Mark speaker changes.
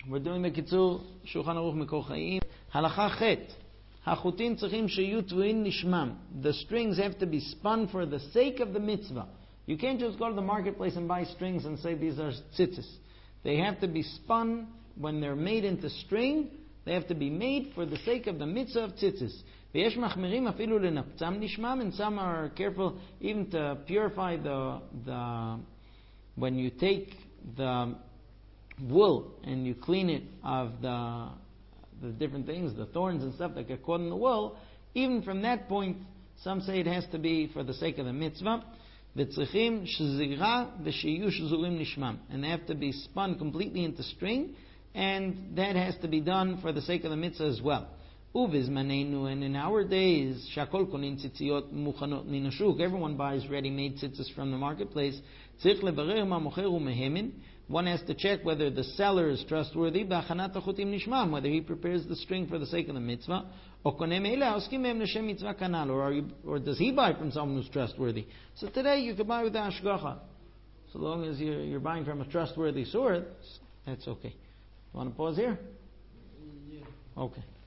Speaker 1: We're doing the Kitzur Shulchan Aruch Mikor Chaim. Halacha Chet. Hachutin tzrichim sheyu tvuin nishmam. The strings have to be spun for the sake of the mitzvah. You can't just go to the marketplace and buy strings and say these are tzitzis. They have to be spun when they're made into string. They have to be made for the sake of the mitzvah of tzitzis. V'yesh machmirim afilu lenaptzam nishmam, and some are careful even to purify the when you take the wool and you clean it of the different things, the thorns and stuff that get caught in the wool. Even from that point, some say it has to be for the sake of the mitzvah. V'tzrichim shzira v'shiyu shzurim nishmam, and they have to be spun completely into string, and that has to be done for the sake of the mitzvah as well. Uvizmanenu, and in our days, shakol konin tzitziot muchanot min hashuk, everyone buys ready-made tzitzis from the marketplace. Tzrich lebarer ma mocheru mehemin. One has to check whether the seller is trustworthy, b'achanat hachutim nishmam, whether he prepares the string for the sake of the mitzvah, or does he buy from someone who's trustworthy? So today you can buy with the hashgacha. So long as you're buying from a trustworthy source, that's okay. You want to pause here?
Speaker 2: Yeah.
Speaker 1: Okay.